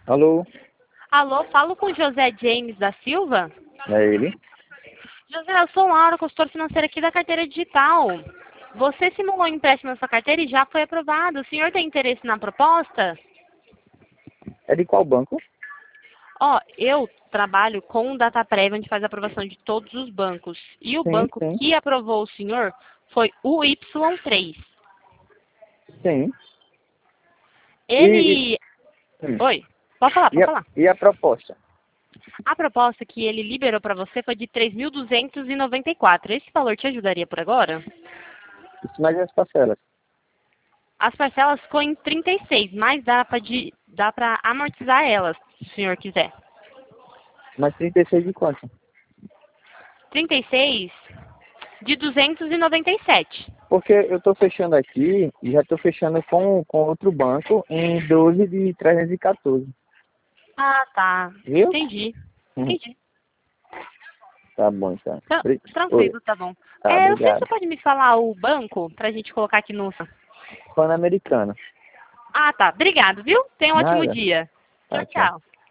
Alô? Alô, falo com José James da Silva? É ele? José, eu sou Laura, consultor financeiro aqui da carteira digital. Você simulou um empréstimo na sua carteira e já foi aprovado. O senhor tem interesse na proposta? É de qual banco? Ó, eu trabalho com o Dataprev, onde faz a aprovação de todos os bancos. E o Sim, banco sim, que aprovou o senhor foi o Y3. sim. E, Ele... hum, Oi, pode falar, e, pode a, falar. e a proposta? A proposta que ele liberou para você foi de 3.294. Esse valor te ajudaria por agora? Isso mais as parcelas. As parcelas ficou em 36, mas dá para amortizar elas, se o senhor quiser. Mas 36 de quanto? 36 de 297. Porque eu estou fechando aqui e já estou fechando com outro banco em 12 de 314. Ah, tá. Viu? Entendi. Uhum. Entendi. Tá bom, então. Oi. Tranquilo, tá bom. Tá, Não sei se você obrigado. pode me falar o banco pra gente colocar aqui no... Pan-Americano. Ah, tá. Obrigado, viu? Tenha um ótimo Nada. dia. Tá, Tchau, tchau. tchau.